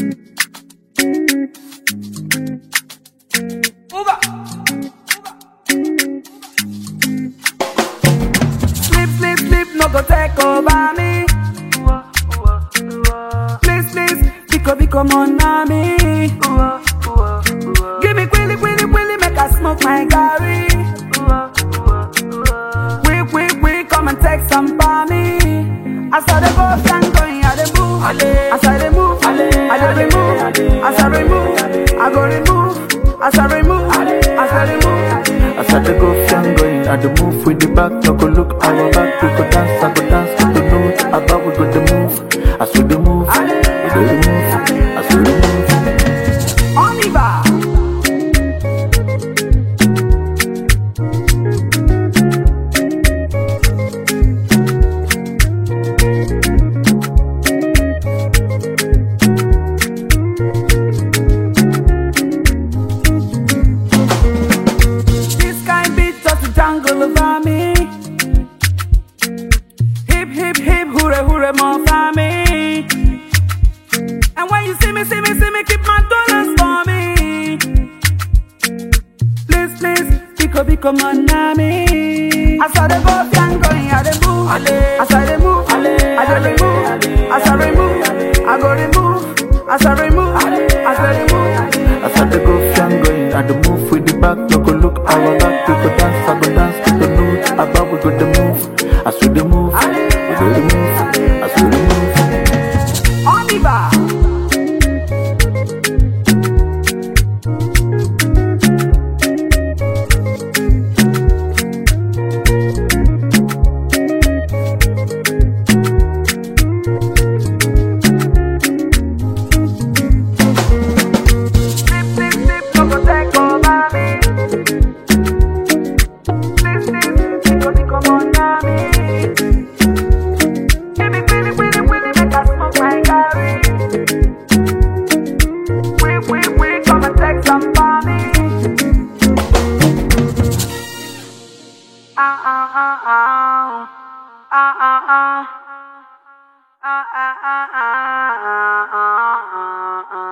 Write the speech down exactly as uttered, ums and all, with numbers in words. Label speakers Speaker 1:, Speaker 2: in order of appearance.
Speaker 1: Over. Sleep, sleep, sleep, no go take over me. Please, please, pico, pico, mon ami. Give me quilly, quilly, quilly, make I smoke my Gary. Quick, quick, quick, come and take some for me. As I dey go, I'm going, I dey move. As I dey move, I dey remove. As I remove, I go remove. As I remove, as I remove.
Speaker 2: As I dey go, I'm going, I dey move with the back. No go look our back, we go dance, I go dance to the note. About we go the move, as we dey move, we go the move, as we dey move.
Speaker 1: Oliver. Jungle over me. Hip, hip, hip, hooray, hooray, more for me. And when you see me, see me, see me, keep my dollars for me. Please, please, pico, pico, mon ami. As I dey go, I'm going, I dey move. As I dey move, I dey remove. As I remove, I go remove. As I remove, as I remove.
Speaker 2: As I dey go, I'm going, I dey move with the back. No go look our back, we go dance, I go dance to the note. About we go the move, as we the move, we go the move, as we the move.
Speaker 1: Oliver. Ah ah ah ah ah ah ah ah ah ah ah ah ah ah